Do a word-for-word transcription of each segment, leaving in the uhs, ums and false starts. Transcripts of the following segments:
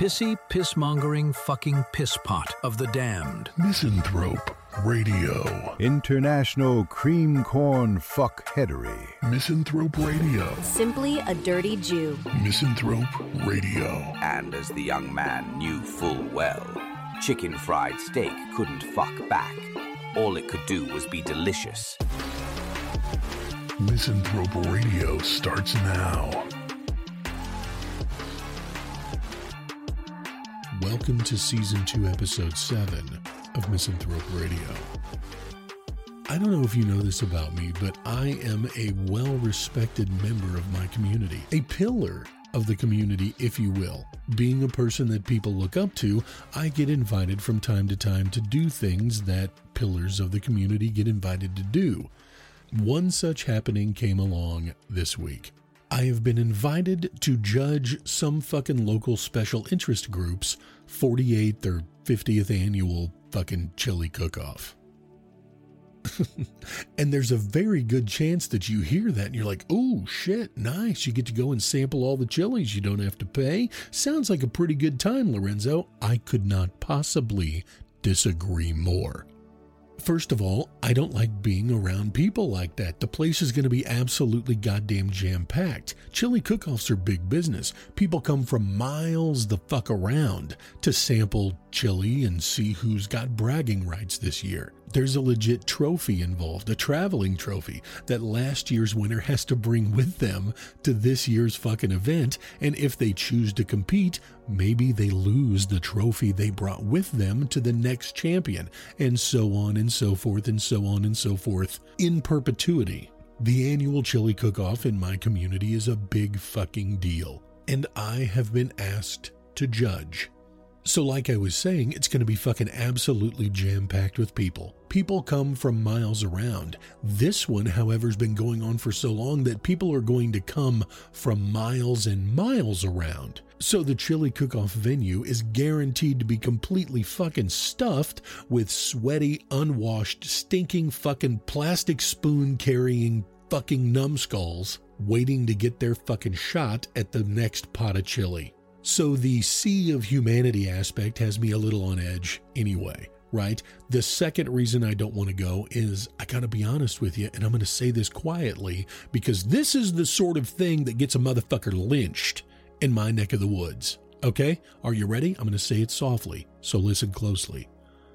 pissy, piss-mongering fucking pisspot of the damned. Misanthrope Radio. International cream corn fuckheadery. Misanthrope Radio. Simply a dirty Jew. Misanthrope Radio. And as the young man knew full well, chicken fried steak couldn't fuck back. All it could do was be delicious. Misanthrope Radio starts now. Welcome to Season two, Episode seven of Misanthrope Radio. I don't know if you know this about me, but I am a well-respected member of my community. A pillar of the community, if you will. Being a person that people look up to, I get invited from time to time to do things that pillars of the community get invited to do. One such happening came along this week. I have been invited to judge some fucking local special interest group's forty-eighth or fiftieth annual fucking chili cook-off. And there's a very good chance that you hear that and you're like, oh shit, nice. You get to go and sample all the chilies. You don't have to pay. Sounds like a pretty good time, Lorenzo. I could not possibly disagree more. First of all, I don't like being around people like that. The place is going to be absolutely goddamn jam-packed. Chili cook-offs are big business. People come from miles the fuck around to sample chili and see who's got bragging rights this year. There's a legit trophy involved, a traveling trophy that last year's winner has to bring with them to this year's fucking event, and if they choose to compete, maybe they lose the trophy they brought with them to the next champion, and so on and so forth and so on and so forth in perpetuity. The annual chili cook-off in my community is a big fucking deal, and I have been asked to judge. So like I was saying, it's going to be fucking absolutely jam-packed with people. People come from miles around. This one, however, has been going on for so long that people are going to come from miles and miles around. So the chili cook-off venue is guaranteed to be completely fucking stuffed with sweaty, unwashed, stinking fucking plastic spoon-carrying fucking numbskulls waiting to get their fucking shot at the next pot of chili. So the sea of humanity aspect has me a little on edge anyway, right? The second reason I don't want to go is, I gotta be honest with you, and I'm gonna say this quietly, because this is the sort of thing that gets a motherfucker lynched in my neck of the woods. Okay? Are you ready? I'm gonna say it softly, so listen closely.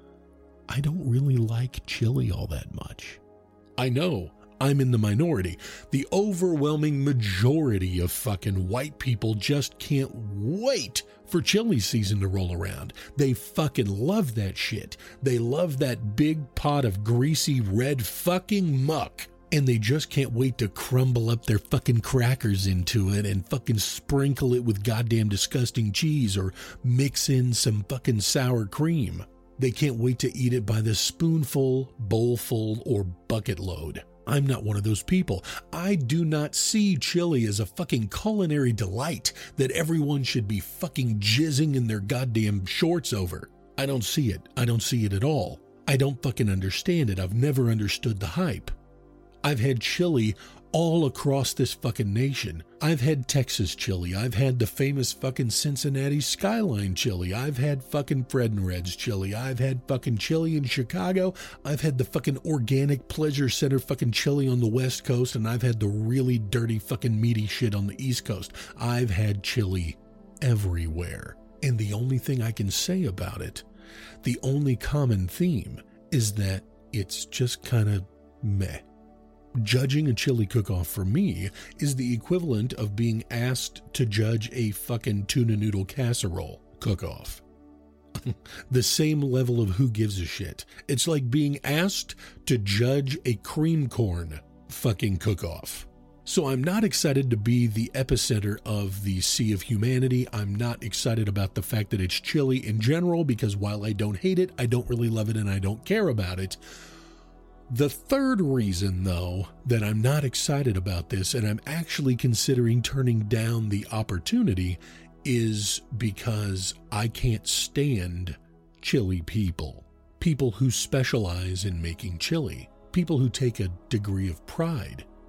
I don't really like chili all that much. I know. I'm in the minority. The overwhelming majority of fucking white people just can't wait for chili season to roll around. They fucking love that shit. They love that big pot of greasy red fucking muck. And they just can't wait to crumble up their fucking crackers into it and fucking sprinkle it with goddamn disgusting cheese or mix in some fucking sour cream. They can't wait to eat it by the spoonful, bowlful, or bucket load. I'm not one of those people. I do not see chili as a fucking culinary delight that everyone should be fucking jizzing in their goddamn shorts over. I don't see it. I don't see it at all. I don't fucking understand it. I've never understood the hype. I've had chili all across this fucking nation. I've had Texas chili. I've had the famous fucking Cincinnati Skyline chili. I've had fucking Fred and Red's chili. I've had fucking chili in Chicago. I've had the fucking organic Pleasure Center fucking chili on the West Coast, and I've had the really dirty fucking meaty shit on the East Coast. I've had chili everywhere. And the only thing I can say about it, the only common theme, is that it's just kind of meh. Judging a chili cook-off for me is the equivalent of being asked to judge a fucking tuna noodle casserole cook-off. The same level of who gives a shit. It's like being asked to judge a cream corn fucking cook-off. So I'm not excited to be the epicenter of the sea of humanity. I'm not excited about the fact that it's chili in general, because while I don't hate it, I don't really love it, and I don't care about it. The third reason, though, that I'm not excited about this, and I'm actually considering turning down the opportunity, is because I can't stand chili people. People who specialize in making chili. People who take a degree of pride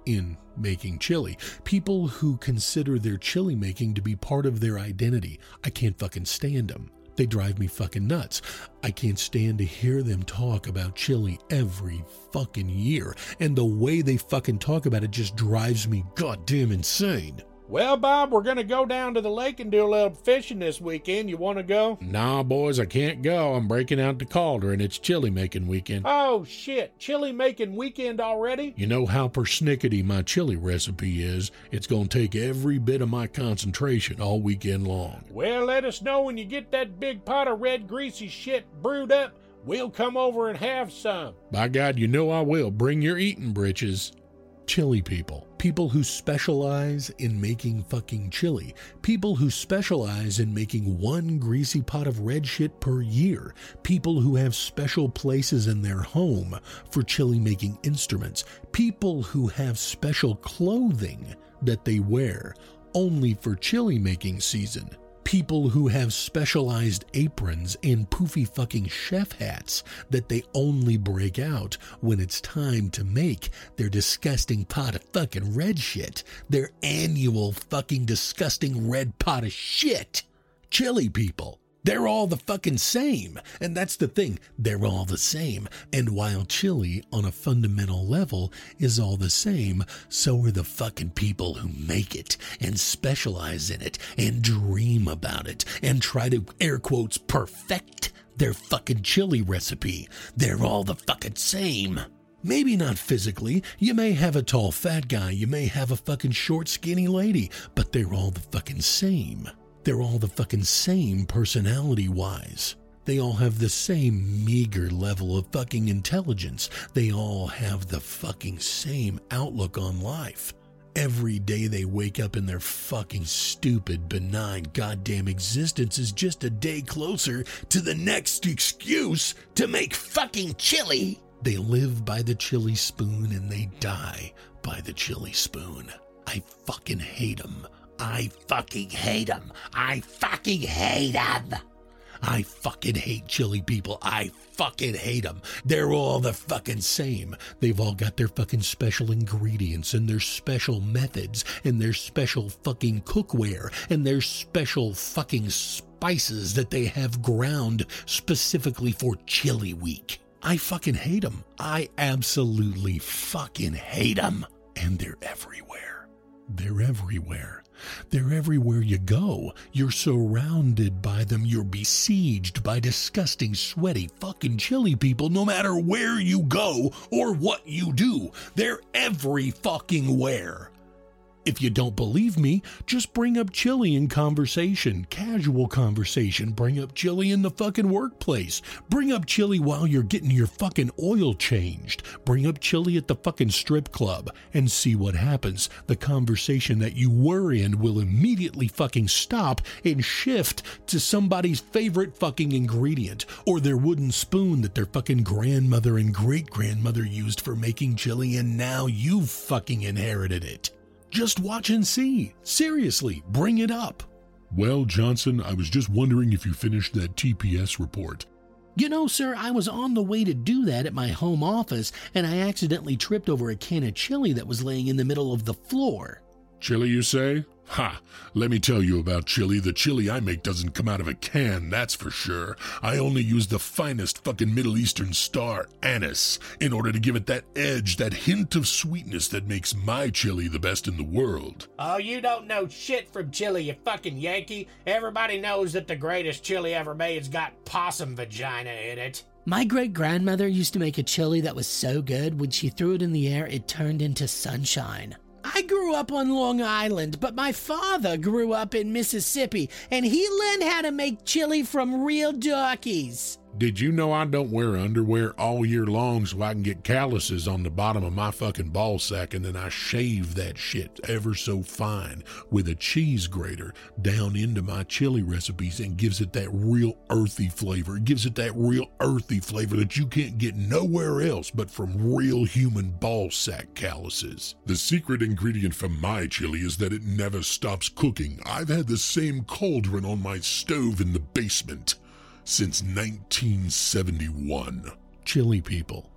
in making chili. People who consider their chili making to be part of their identity. I can't fucking stand them. They drive me fucking nuts. I can't stand to hear them talk about chili every fucking year. And the way they fucking talk about it just drives me goddamn insane. Well, Bob, we're going to go down to the lake and do a little fishing this weekend. You want to go? Nah, boys, I can't go. I'm breaking out the Calder, and it's chili making weekend. Oh, shit. Chili making weekend already? You know how persnickety my chili recipe is. It's going to take every bit of my concentration all weekend long. Well, let us know when you get that big pot of red greasy shit brewed up. We'll come over and have some. By God, you know I will. Bring your eating britches. Chili people. People who specialize in making fucking chili. People who specialize in making one greasy pot of red shit per year. People who have special places in their home for chili making instruments. People who have special clothing that they wear only for chili making season. People who have specialized aprons and poofy fucking chef hats that they only break out when it's time to make their disgusting pot of fucking red shit. Their annual fucking disgusting red pot of shit. Chili people. They're all the fucking same. And that's the thing. They're all the same. And while chili on a fundamental level is all the same, so are the fucking people who make it and specialize in it and dream about it and try to, air quotes, perfect their fucking chili recipe. They're all the fucking same. Maybe not physically. You may have a tall fat guy. You may have a fucking short skinny lady. But they're all the fucking same. They're all the fucking same personality-wise. They all have the same meager level of fucking intelligence. They all have the fucking same outlook on life. Every day they wake up in their fucking stupid, benign, goddamn existence is just a day closer to the next excuse to make fucking chili. They live by the chili spoon and they die by the chili spoon. I fucking hate them. I fucking hate them. I fucking hate them. I fucking hate chili people. I fucking hate them. They're all the fucking same. They've all got their fucking special ingredients and their special methods and their special fucking cookware and their special fucking spices that they have ground specifically for chili week. I fucking hate them. I absolutely fucking hate them. And they're everywhere. They're everywhere. They're everywhere you go. You're surrounded by them. You're besieged by disgusting, sweaty, fucking chili people no matter where you go or what you do. They're every fucking where. If you don't believe me, just bring up chili in conversation, casual conversation. Bring up chili in the fucking workplace. Bring up chili while you're getting your fucking oil changed. Bring up chili at the fucking strip club and see what happens. The conversation that you were in will immediately fucking stop and shift to somebody's favorite fucking ingredient or their wooden spoon that their fucking grandmother and great-grandmother used for making chili, and now you've fucking inherited it. Just watch and see. Seriously, bring it up. Well, Johnson, I was just wondering if you finished that T P S report. You know, sir, I was on the way to do that at my home office, and I accidentally tripped over a can of chili that was laying in the middle of the floor. Chili, you say? Ha! Let me tell you about chili. The chili I make doesn't come out of a can, that's for sure. I only use the finest fucking Middle Eastern star, anise, in order to give it that edge, that hint of sweetness that makes my chili the best in the world. Oh, you don't know shit from chili, you fucking Yankee. Everybody knows that the greatest chili ever made's got possum vagina in it. My great-grandmother used to make a chili that was so good, when she threw it in the air, it turned into sunshine. I grew up on Long Island, but my father grew up in Mississippi, and he learned how to make chili from real darkies. Did you know I don't wear underwear all year long so I can get calluses on the bottom of my fucking ball sack, and then I shave that shit ever so fine with a cheese grater down into my chili recipes and gives it that real earthy flavor. It gives it that real earthy flavor that you can't get nowhere else but from real human ball sack calluses. The secret ingredient for my chili is that it never stops cooking. I've had the same cauldron on my stove in the basement since nineteen seventy-one. Chili people.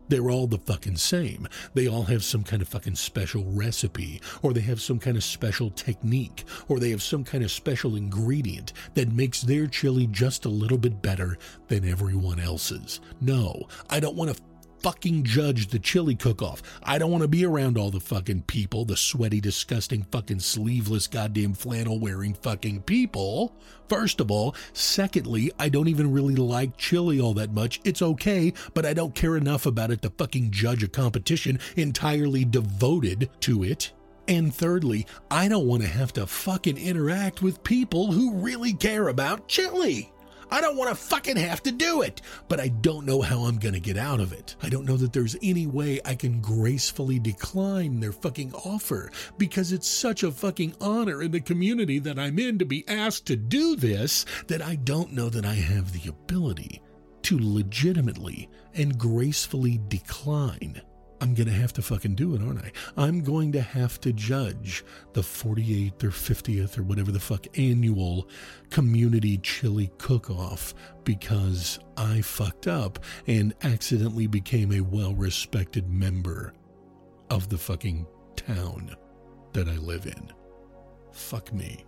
They're all the fucking same. They all have some kind of fucking special recipe, or they have some kind of special technique, or they have some kind of special ingredient that makes their chili just a little bit better than everyone else's. No, I don't want to fucking judge the chili cook-off. I don't want to be around all the fucking people, the sweaty, disgusting, fucking sleeveless, goddamn flannel-wearing fucking people. First of all. Secondly, I don't even really like chili all that much. It's okay, but I don't care enough about it to fucking judge a competition entirely devoted to it. And thirdly, I don't want to have to fucking interact with people who really care about chili. I don't want to fucking have to do it, but I don't know how I'm going to get out of it. I don't know that there's any way I can gracefully decline their fucking offer, because it's such a fucking honor in the community that I'm in to be asked to do this that I don't know that I have the ability to legitimately and gracefully decline. I'm going to have to fucking do it, aren't I? I'm going to have to judge the forty-eighth or fiftieth or whatever the fuck annual community chili cook-off because I fucked up and accidentally became a well-respected member of the fucking town that I live in. Fuck me.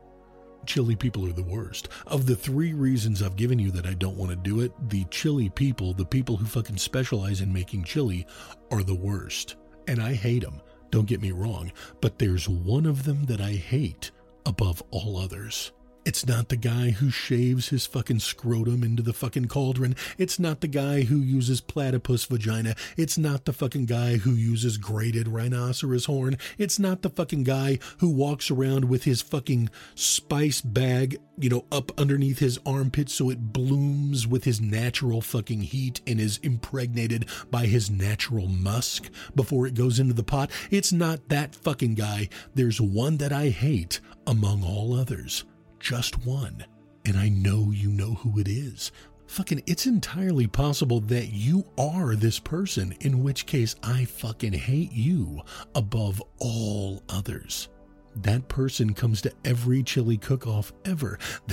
Chili people are the worst. Of the three reasons I've given you that I don't want to do it, the chili people, the people who fucking specialize in making chili, are the worst. And I hate them, don't get me wrong, but there's one of them that I hate above all others. It's not the guy who shaves his fucking scrotum into the fucking cauldron. It's not the guy who uses platypus vagina. It's not the fucking guy who uses grated rhinoceros horn. It's not the fucking guy who walks around with his fucking spice bag, you know, up underneath his armpit so it blooms with his natural fucking heat and is impregnated by his natural musk before it goes into the pot. It's not that fucking guy. There's one that I hate among all others. Just one. And I know you know who it is. Fucking, it's entirely possible that you are this person, in which case I fucking hate you above all others. That person comes to every chili cook-off ever.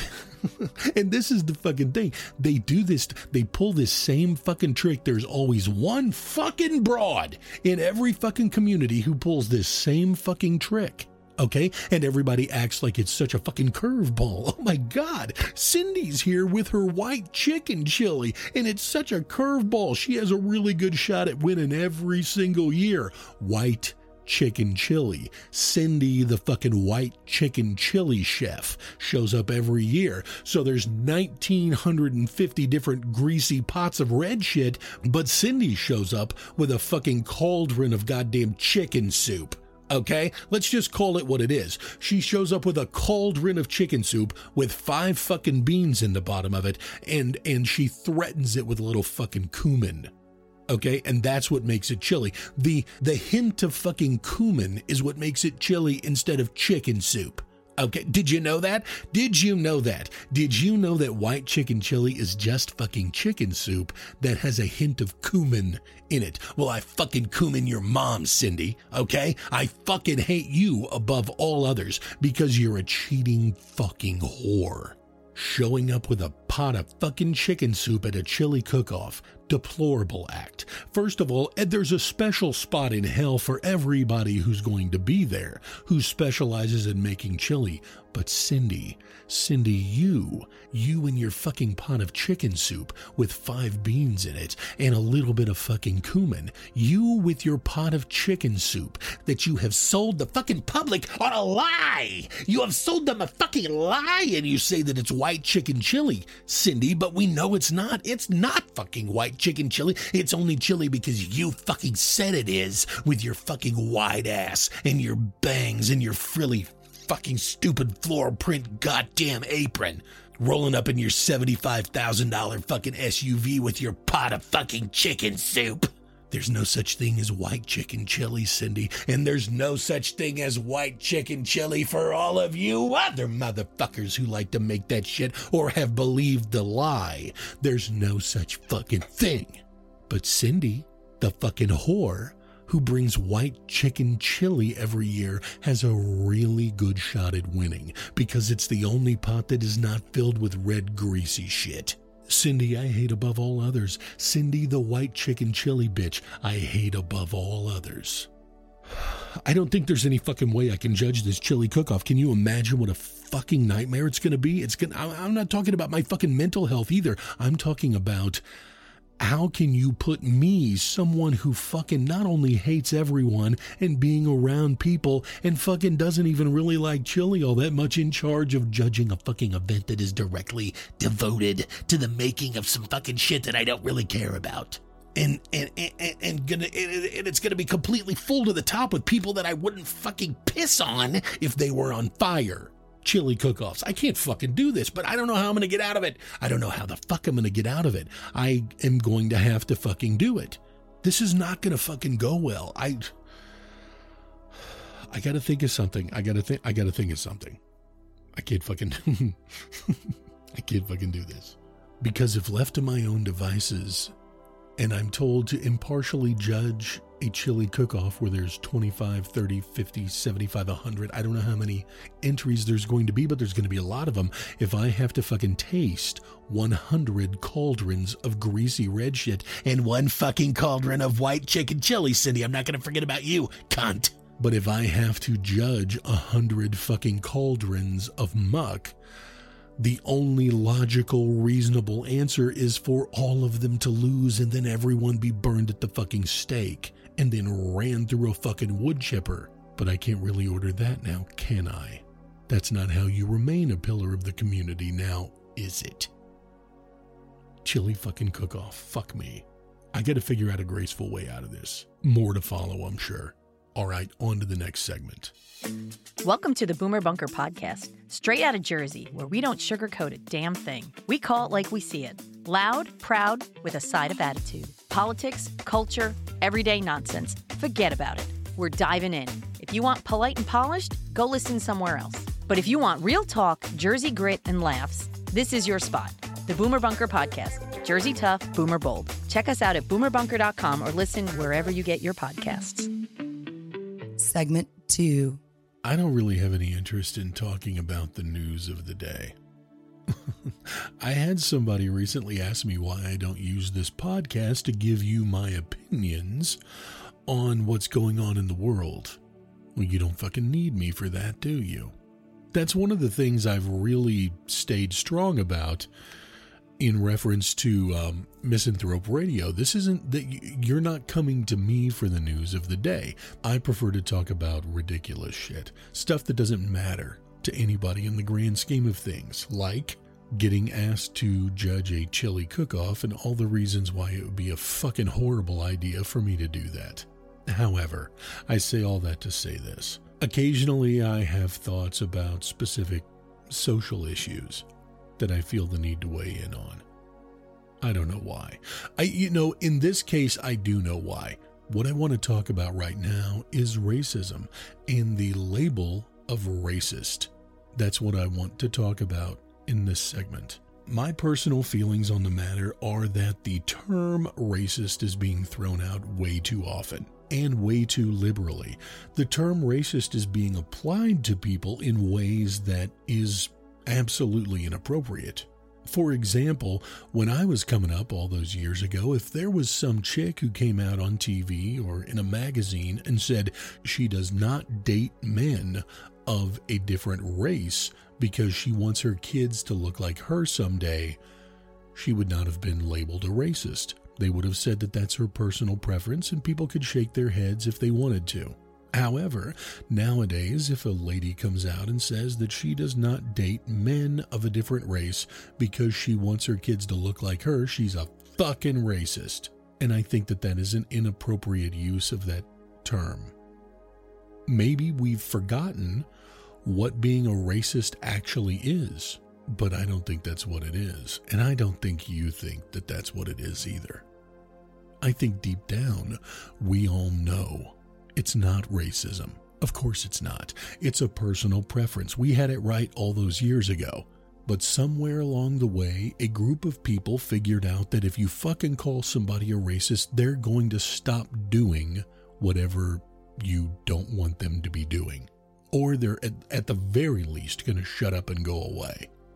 And this is the fucking thing. They do this, they pull this same fucking trick. There's always one fucking broad in every fucking community who pulls this same fucking trick. Okay, and everybody acts like it's such a fucking curveball. Oh my God, Cindy's here with her white chicken chili, and it's such a curveball. She has a really good shot at winning every single year. White chicken chili. Cindy, the fucking white chicken chili chef, shows up every year. So there's nineteen fifty different greasy pots of red shit, but Cindy shows up with a fucking cauldron of goddamn chicken soup. Okay, let's just call it what it is. She shows up with a cauldron of chicken soup with five fucking beans in the bottom of it, and and she threatens it with a little fucking cumin. Okay, and that's what makes it chili. The the hint of fucking cumin is what makes it chili instead of chicken soup. Okay, did you know that? Did you know that? Did you know that white chicken chili is just fucking chicken soup that has a hint of cumin in it? Well, I fucking cumin your mom, Cindy, okay? I fucking hate you above all others because you're a cheating fucking whore. Showing up with a pot of fucking chicken soup at a chili cook-off. Deplorable act. First of all, there's a special spot in hell for everybody who's going to be there, who specializes in making chili. But Cindy, Cindy, you, you and your fucking pot of chicken soup with five beans in it and a little bit of fucking cumin, you with your pot of chicken soup that you have sold the fucking public on a lie. You have sold them a fucking lie and you say that it's white chicken chili, Cindy, but we know it's not. It's not fucking white chicken chili. It's only chili because you fucking said it is with your fucking wide ass and your bangs and your frilly fucking stupid floral print goddamn apron, rolling up in your seventy-five thousand dollars fucking S U V with your pot of fucking chicken soup. There's no such thing as white chicken chili, Cindy, and there's no such thing as white chicken chili for all of you other motherfuckers who like to make that shit or have believed the lie. There's no such fucking thing. But Cindy, the fucking whore, who brings white chicken chili every year, has a really good shot at winning because it's the only pot that is not filled with red greasy shit. Cindy, I hate above all others. Cindy, the white chicken chili bitch, I hate above all others. I don't think there's any fucking way I can judge this chili cook-off. Can you imagine what a fucking nightmare it's going to be? It's gonna, I'm not talking about my fucking mental health either. I'm talking about how can you put me, someone who fucking not only hates everyone and being around people and fucking doesn't even really like chili all that much, in charge of judging a fucking event that is directly devoted to the making of some fucking shit that I don't really care about. And and and, and gonna and it's gonna be completely full to the top with people that I wouldn't fucking piss on if they were on fire. Chili cook-offs. I can't fucking do this, but I don't know how I'm gonna get out of it. I don't know how the fuck I'm gonna get out of it. I am going to have to fucking do it. This is not gonna fucking go well. I I gotta think of something. I gotta think. I gotta think of something. I can't fucking. I can't fucking do this because if left to my own devices, and I'm told to impartially judge a chili cook-off where there's twenty-five, thirty, fifty, seventy-five, one hundred, I don't know how many entries there's going to be, but there's going to be a lot of them. If I have to fucking taste one hundred cauldrons of greasy red shit and one fucking cauldron of white chicken chili, Cindy, I'm not going to forget about you, cunt. But if I have to judge a hundred fucking cauldrons of muck, the only logical, reasonable answer is for all of them to lose and then everyone be burned at the fucking stake and then ran through a fucking wood chipper. But I can't really order that now, can I? That's not how you remain a pillar of the community now, is it? Chili fucking cook-off. Fuck me. I gotta figure out a graceful way out of this. More to follow, I'm sure. All right, on to the next segment. Welcome to the Boomer Bunker Podcast, straight out of Jersey, where we don't sugarcoat a damn thing. We call it like we see it. Loud, proud, with a side of attitude. Politics, culture, everyday nonsense. Forget about it. We're diving in. If you want polite and polished, go listen somewhere else. But if you want real talk, Jersey grit, and laughs, this is your spot. The Boomer Bunker Podcast. Jersey tough, Boomer bold. Check us out at boomer bunker dot com or listen wherever you get your podcasts. Segment two. I don't really have any interest in talking about the news of the day. I had somebody recently ask me why I don't use this podcast to give you my opinions on what's going on in the world. Well, you don't fucking need me for that, do you? That's one of the things I've really stayed strong about in reference to um, Misanthrope Radio. This isn't that you're not coming to me for the news of the day. I prefer to talk about ridiculous shit, stuff that doesn't matter to anybody in the grand scheme of things, like getting asked to judge a chili cook-off and all the reasons why it would be a fucking horrible idea for me to do that. However, I say all that to say this. Occasionally I have thoughts about specific social issues that I feel the need to weigh in on. I don't know why. I, you know, in this case, I do know why. What I want to talk about right now is racism and the label of racist. That's what I want to talk about in this segment. My personal feelings on the matter are that the term racist is being thrown out way too often and way too liberally. The term racist is being applied to people in ways that is absolutely inappropriate. For example, when I was coming up all those years ago, if there was some chick who came out on T V or in a magazine and said she does not date men of a different race because she wants her kids to look like her someday, she would not have been labeled a racist. They would have said that that's her personal preference and people could shake their heads if they wanted to. However, nowadays, if a lady comes out and says that she does not date men of a different race because she wants her kids to look like her, she's a fucking racist. And I think that that is an inappropriate use of that term. Maybe we've forgotten what being a racist actually is, but I don't think that's what it is. And I don't think you think that that's what it is either. I think deep down, we all know it's not racism. Of course it's not. It's a personal preference. We had it right all those years ago. But somewhere along the way, a group of people figured out that if you fucking call somebody a racist, they're going to stop doing whatever you don't want them to be doing. Or they're at, at the very least going to shut up and go away.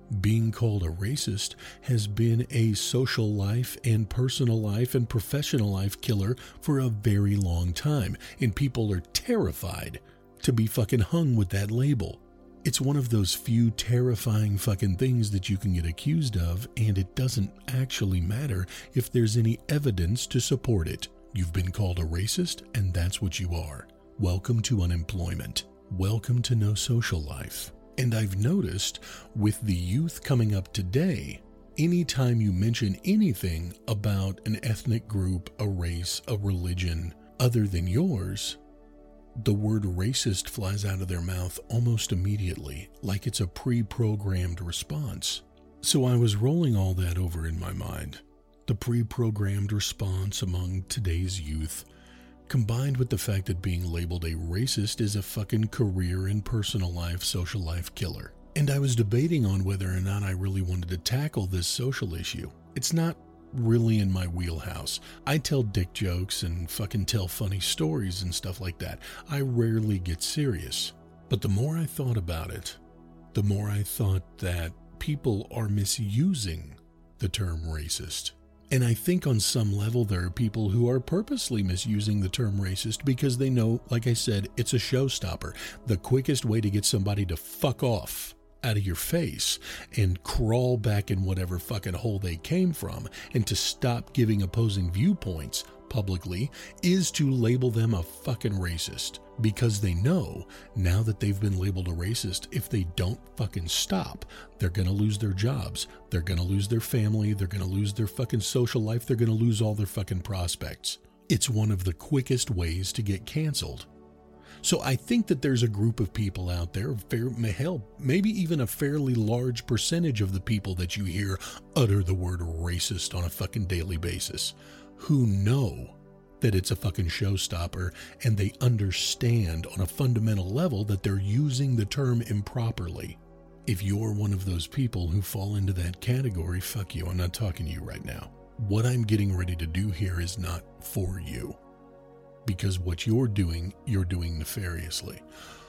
Being called a racist has been a social life and personal life and professional life killer for a very long time, and people are terrified to be fucking hung with that label. It's one of those few terrifying fucking things that you can get accused of, and it doesn't actually matter if there's any evidence to support it. You've been called a racist, and that's what you are. Welcome to unemployment. Welcome to no social life. And I've noticed with the youth coming up today, anytime you mention anything about an ethnic group, a race, a religion other than yours, the word racist flies out of their mouth almost immediately, like it's a pre-programmed response. So I was rolling all that over in my mind. The pre-programmed response among today's youth, combined with the fact that being labeled a racist is a fucking career and personal life, social life killer. And I was debating on whether or not I really wanted to tackle this social issue. It's not really in my wheelhouse. I tell dick jokes and fucking tell funny stories and stuff like that. I rarely get serious. But the more I thought about it, the more I thought that people are misusing the term racist. And I think on some level there are people who are purposely misusing the term racist because they know, like I said, it's a showstopper. The quickest way to get somebody to fuck off out of your face and crawl back in whatever fucking hole they came from and to stop giving opposing viewpoints publicly is to label them a fucking racist, because they know now that they've been labeled a racist, if they don't fucking stop, they're going to lose their jobs, they're going to lose their family, they're going to lose their fucking social life, they're going to lose all their fucking prospects. It's one of the quickest ways to get canceled. So I think that there's a group of people out there, fair, hell, maybe even a fairly large percentage of the people that you hear utter the word racist on a fucking daily basis, who know that it's a fucking showstopper, and they understand on a fundamental level that they're using the term improperly. If you're one of those people who fall into that category, fuck you, I'm not talking to you right now. What I'm getting ready to do here is not for you, because what you're doing, you're doing nefariously.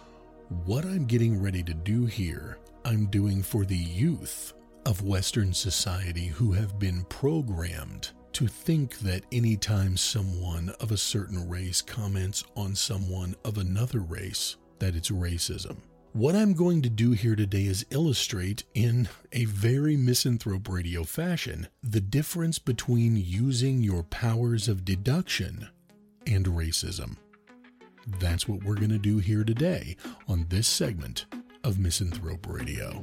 What I'm getting ready to do here, I'm doing for the youth of Western society who have been programmed to think that anytime someone of a certain race comments on someone of another race, that it's racism. What I'm going to do here today is illustrate in a very Misanthrope Radio fashion the difference between using your powers of deduction and racism. That's what we're going to do here today on this segment of Misanthrope Radio.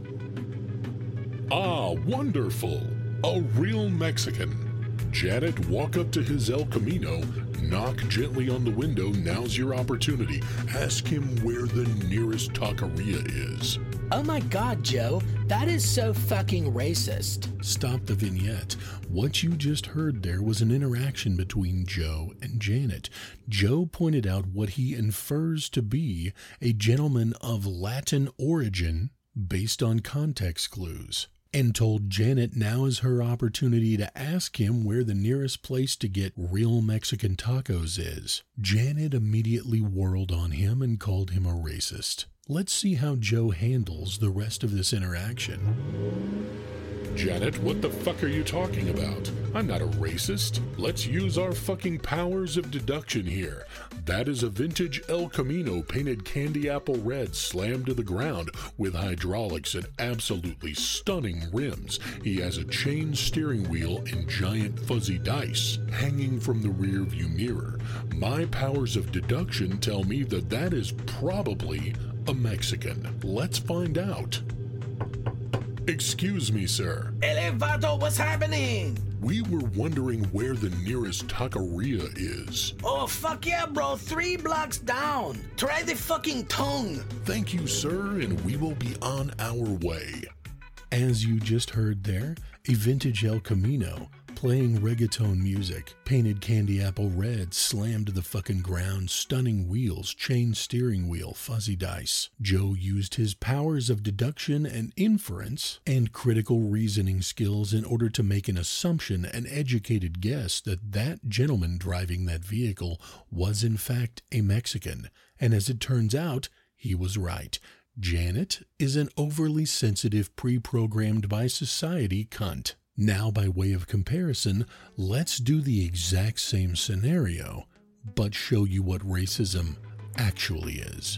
Ah, wonderful! A real Mexican. Janet, walk up to his El Camino, knock gently on the window, now's your opportunity. Ask him where the nearest taqueria is. Oh my God, Joe, that is so fucking racist. Stop the vignette. What you just heard there was an interaction between Joe and Janet. Joe pointed out what he infers to be a gentleman of Latin origin based on context clues, and told Janet now is her opportunity to ask him where the nearest place to get real Mexican tacos is. Janet immediately whirled on him and called him a racist. Let's see how Joe handles the rest of this interaction. Janet, what the fuck are you talking about? I'm not a racist. Let's use our fucking powers of deduction here. That is a vintage El Camino painted candy apple red, slammed to the ground with hydraulics and absolutely stunning rims. He has a chain steering wheel and giant fuzzy dice hanging from the rear view mirror. My powers of deduction tell me that that is probably a Mexican. Let's find out. Excuse me, sir. Elevato, what's happening? We were wondering where the nearest taqueria is. Oh, fuck yeah, bro. Three blocks down. Try the fucking tongue. Thank you, sir, and we will be on our way. As you just heard there, a vintage El Camino playing reggaeton music, painted candy apple red, slammed to the fucking ground, stunning wheels, chain steering wheel, fuzzy dice. Joe used his powers of deduction and inference and critical reasoning skills in order to make an assumption, an educated guess that that gentleman driving that vehicle was in fact a Mexican. And as it turns out, he was right. Janet is an overly sensitive, pre-programmed by society cunt. Now, by way of comparison, let's do the exact same scenario, but show you what racism actually is.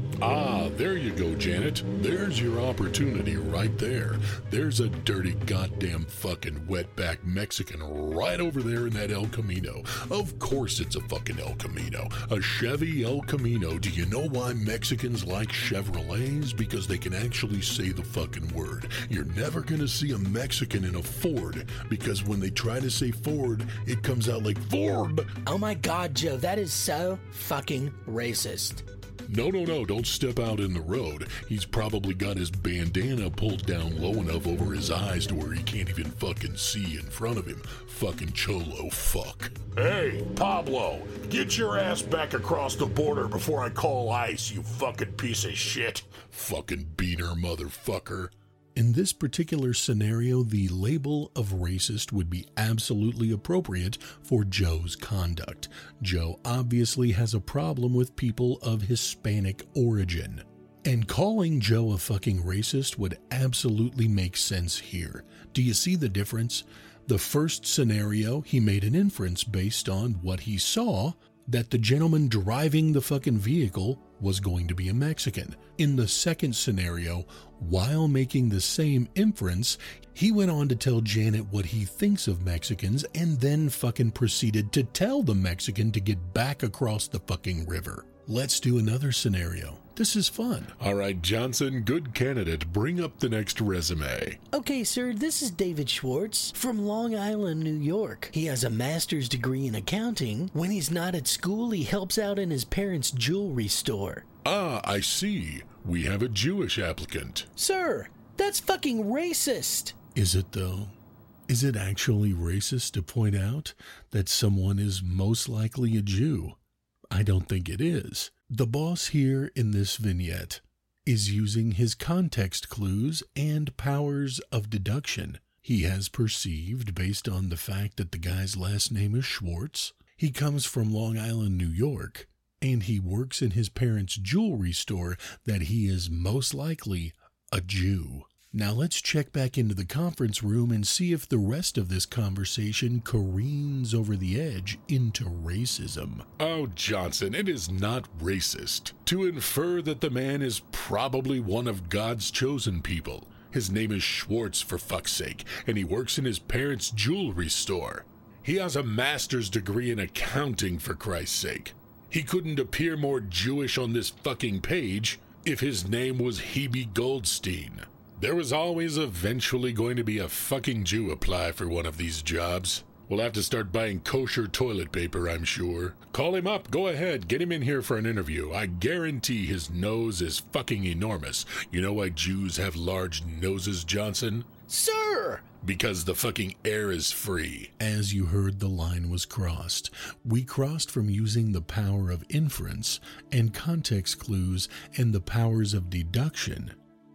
Ah, there you go, Janet. There's your opportunity right there. There's a dirty goddamn fucking wetback Mexican right over there in that El Camino. Of course it's a fucking El Camino. A Chevy El Camino. Do you know why Mexicans like Chevrolets? Because they can actually say the fucking word. You're never gonna see a Mexican in a Ford, because when they try to say Ford, it comes out like Ford. Oh my God, Joe, that is so fucking racist. No, no, no, don't step out in the road. He's probably got his bandana pulled down low enough over his eyes to where he can't even fucking see in front of him. Fucking cholo fuck. Hey, Pablo, get your ass back across the border before I call ICE, you fucking piece of shit. Fucking beaner motherfucker. In this particular scenario, the label of racist would be absolutely appropriate for Joe's conduct. Joe obviously has a problem with people of Hispanic origin. And calling Joe a fucking racist would absolutely make sense here. Do you see the difference? The first scenario, he made an inference based on what he saw, that the gentleman driving the fucking vehicle was going to be a Mexican. In the second scenario, while making the same inference, he went on to tell Janet what he thinks of Mexicans and then fucking proceeded to tell the Mexican to get back across the fucking river. Let's do another scenario. This is fun. All right, Johnson, good candidate. Bring up the next resume. Okay, sir, this is David Schwartz from Long Island, New York. He has a master's degree in accounting. When he's not at school, he helps out in his parents' jewelry store. Ah, I see. We have a Jewish applicant. Sir, that's fucking racist. Is it, though? Is it actually racist to point out that someone is most likely a Jew? I don't think it is. The boss here in this vignette is using his context clues and powers of deduction. He has perceived, based on the fact that the guy's last name is Schwartz, he comes from Long Island, New York, and he works in his parents' jewelry store, that he is most likely a Jew. Now let's check back into the conference room and see if the rest of this conversation careens over the edge into racism. Oh, Johnson, it is not racist to infer that the man is probably one of God's chosen people. His name is Schwartz, for fuck's sake, and he works in his parents' jewelry store. He has a master's degree in accounting, for Christ's sake. He couldn't appear more Jewish on this fucking page if his name was Hebe Goldstein. There was always eventually going to be a fucking Jew apply for one of these jobs. We'll have to start buying kosher toilet paper, I'm sure. Call him up, go ahead, get him in here for an interview. I guarantee his nose is fucking enormous. You know why Jews have large noses, Johnson? Sir! Because the fucking air is free. As you heard, the line was crossed. We crossed from using the power of inference and context clues and the powers of deduction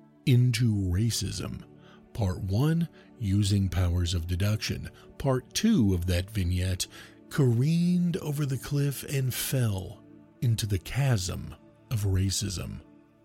into racism. Part one, using powers of deduction. Part two of that vignette careened over the cliff and fell into the chasm of racism.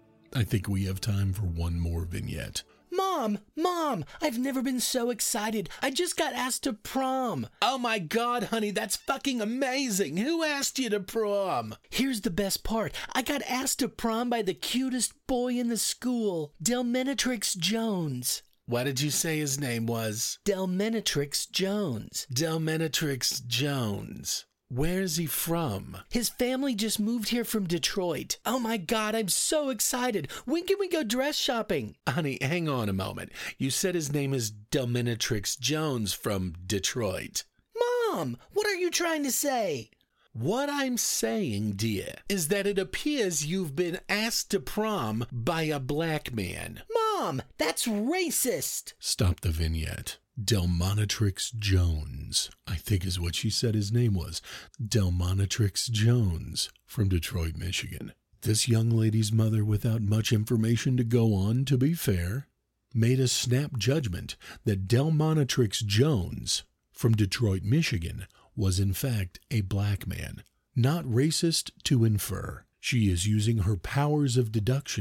I think we have time for one more vignette. Mom, Mom, I've never been so excited. I just got asked to prom. Oh my God, honey, that's fucking amazing. Who asked you to prom? Here's the best part. I got asked to prom by the cutest boy in the school, Delmenatrix Jones. What did you say his name was? Delmenatrix Jones. Delmenatrix Jones. Where's he from? His family just moved here from Detroit. Oh my God, I'm so excited. When can we go dress shopping? Honey, hang on a moment. You said his name is Delmenatrix Jones from Detroit. Mom, what are you trying to say? What I'm saying, dear, is that it appears you've been asked to prom by a black man. Mom, that's racist. Stop the vignette. Delmonatrix Jones, I think is what she said his name was. Delmonatrix Jones from Detroit, Michigan. This young lady's mother, without much information to go on, to be fair, made a snap judgment that Delmonatrix Jones from Detroit, Michigan, was in fact a black man. Not racist to infer. She is using her powers of deduction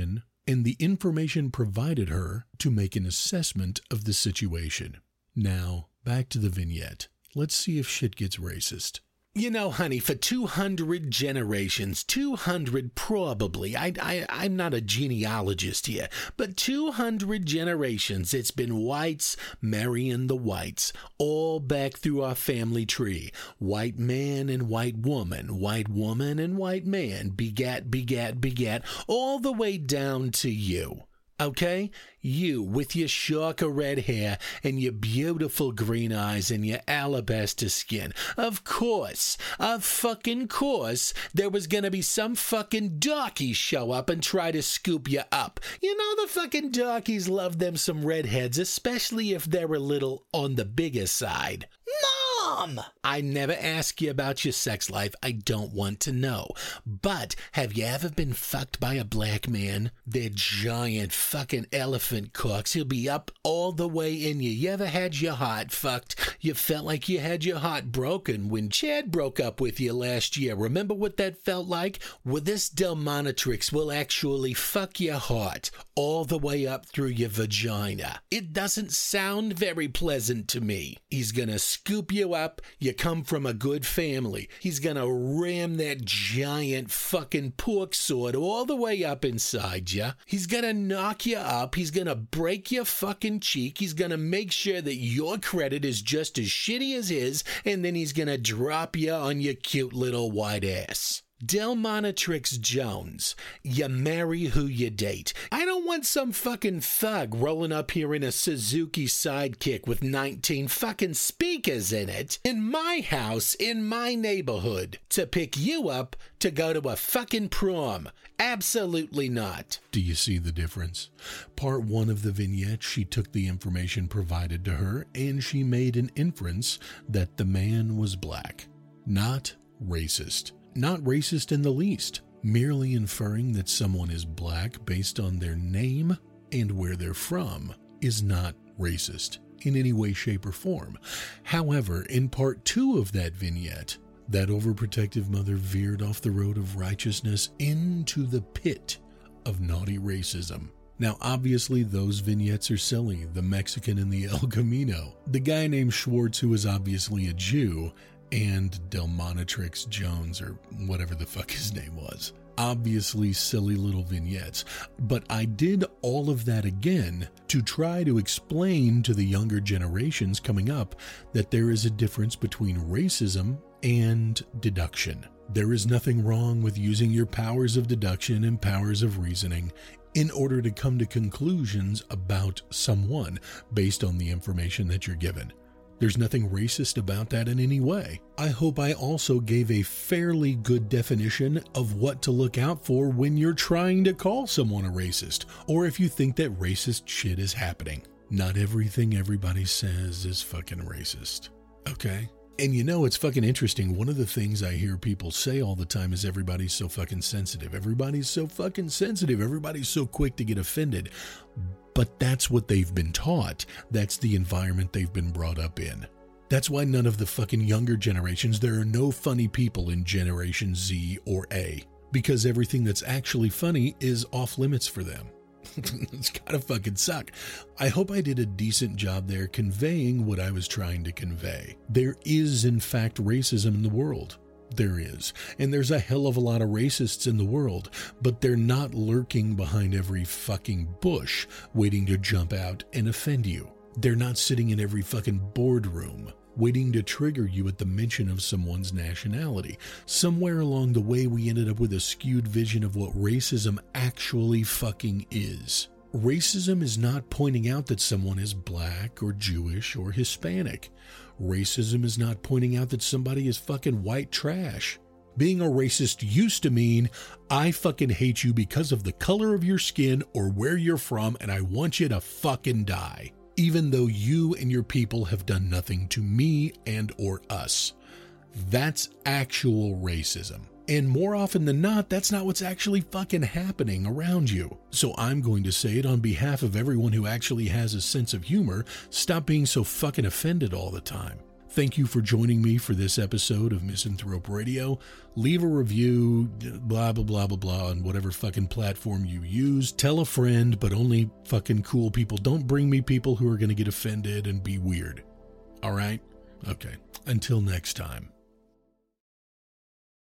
and the information provided her to make an assessment of the situation. Now, back to the vignette. Let's see if shit gets racist. You know, honey, for two hundred generations, two hundred probably, I, I, I'm not a genealogist here, but two hundred generations, it's been whites marrying the whites, all back through our family tree. White man and white woman, white woman and white man, begat, begat, begat, all the way down to you. Okay? You, with your shorter red hair and your beautiful green eyes and your alabaster skin. Of course, of fucking course, there was gonna be some fucking darky show up and try to scoop you up. You know the fucking darkies love them some redheads, especially if they're a little on the bigger side. Mom! I never ask you about your sex life. I don't want to know. But have you ever been fucked by a black man? They're giant fucking elephant cocks. He'll be up all the way in you. You ever had your heart fucked? You felt like you had your heart broken when Chad broke up with you last year. Remember what that felt like? Well, this Delmonatrix will actually fuck your heart all the way up through your vagina. It doesn't sound very pleasant to me. He's gonna scoop you up. You come from a good family. He's gonna ram that giant fucking pork sword all the way up inside you. He's gonna knock you up. He's gonna break your fucking cheek. He's gonna make sure that your credit is just as shitty as his, and then he's gonna drop you on your cute little white ass. Delmonatrix Jones, you marry who you date. I don't want some fucking thug rolling up here in a Suzuki Sidekick with nineteen fucking speakers in it, in my house, in my neighborhood, to pick you up to go to a fucking prom. Absolutely not. Do you see the difference? Part one of the vignette, she took the information provided to her and she made an inference that the man was black. Not racist. Not racist in the least, merely inferring that someone is black based on their name and where they're from is not racist in any way, shape, or form. However, in part two of that vignette, that overprotective mother veered off the road of righteousness into the pit of naughty racism. Now, obviously, those vignettes are silly. The Mexican in the El Camino, the guy named Schwartz, who is obviously a Jew, and Delmonatrix Jones, or whatever the fuck his name was. Obviously silly little vignettes, but I did all of that again to try to explain to the younger generations coming up that there is a difference between racism and deduction. There is nothing wrong with using your powers of deduction and powers of reasoning in order to come to conclusions about someone based on the information that you're given. There's nothing racist about that in any way. I hope I also gave a fairly good definition of what to look out for when you're trying to call someone a racist, or if you think that racist shit is happening. Not everything everybody says is fucking racist, okay? And you know, it's fucking interesting. One of the things I hear people say all the time is everybody's so fucking sensitive. Everybody's so fucking sensitive. Everybody's so quick to get offended. But that's what they've been taught. That's the environment they've been brought up in. That's why none of the fucking younger generations, there are no funny people in Generation Z or A. Because everything that's actually funny is off limits for them. It's gotta fucking suck. I hope I did a decent job there conveying what I was trying to convey. There is, in fact, racism in the world. There is. And there's a hell of a lot of racists in the world, but they're not lurking behind every fucking bush waiting to jump out and offend you. They're not sitting in every fucking boardroom waiting to trigger you at the mention of someone's nationality. Somewhere along the way, we ended up with a skewed vision of what racism actually fucking is. Racism is not pointing out that someone is black or Jewish or Hispanic. Racism is not pointing out that somebody is fucking white trash. Being a racist used to mean, I fucking hate you because of the color of your skin or where you're from, and I want you to fucking die, even though you and your people have done nothing to me and or us. That's actual racism. And more often than not, that's not what's actually fucking happening around you. So I'm going to say it on behalf of everyone who actually has a sense of humor. Stop being so fucking offended all the time. Thank you for joining me for this episode of Misanthrope Radio. Leave a review, blah, blah, blah, blah, blah, on whatever fucking platform you use. Tell a friend, but only fucking cool people. Don't bring me people who are going to get offended and be weird. All right? Okay. Until next time.